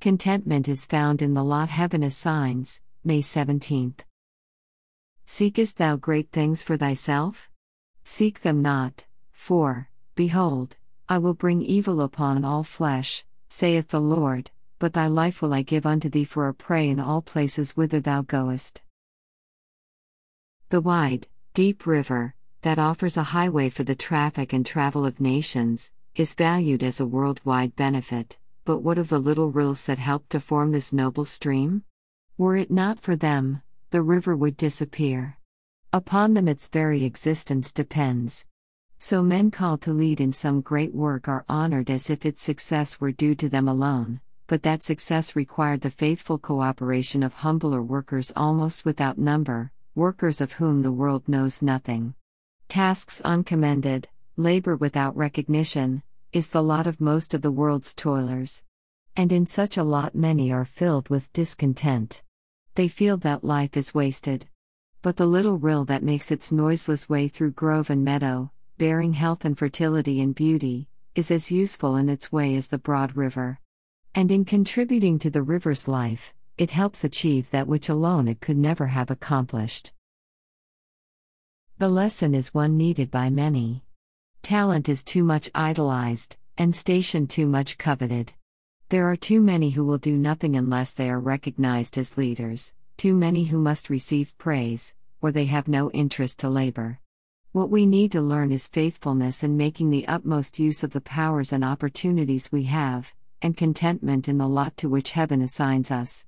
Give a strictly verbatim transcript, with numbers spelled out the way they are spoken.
Contentment is found in the lot heaven assigns, May seventeenth. Seekest thou great things for thyself? Seek them not, for, behold, I will bring evil upon all flesh, saith the Lord, but thy life will I give unto thee for a prey in all places whither thou goest. The wide, deep river, that offers a highway for the traffic and travel of nations, is valued as a worldwide benefit, but what of the little rills that help to form this noble stream? Were it not for them, the river would disappear. Upon them its very existence depends. So men called to lead in some great work are honored as if its success were due to them alone, but that success required the faithful cooperation of humbler workers almost without number, workers of whom the world knows nothing. Tasks uncommended, labor without recognition, is the lot of most of the world's toilers. And in such a lot many are filled with discontent. They feel that life is wasted. But the little rill that makes its noiseless way through grove and meadow, bearing health and fertility and beauty, is as useful in its way as the broad river. And in contributing to the river's life, it helps achieve that which alone it could never have accomplished. The lesson is one needed by many. Talent is too much idolized, and station too much coveted. There are too many who will do nothing unless they are recognized as leaders, too many who must receive praise, or they have no interest to labor. What we need to learn is faithfulness in making the utmost use of the powers and opportunities we have, and contentment in the lot to which heaven assigns us.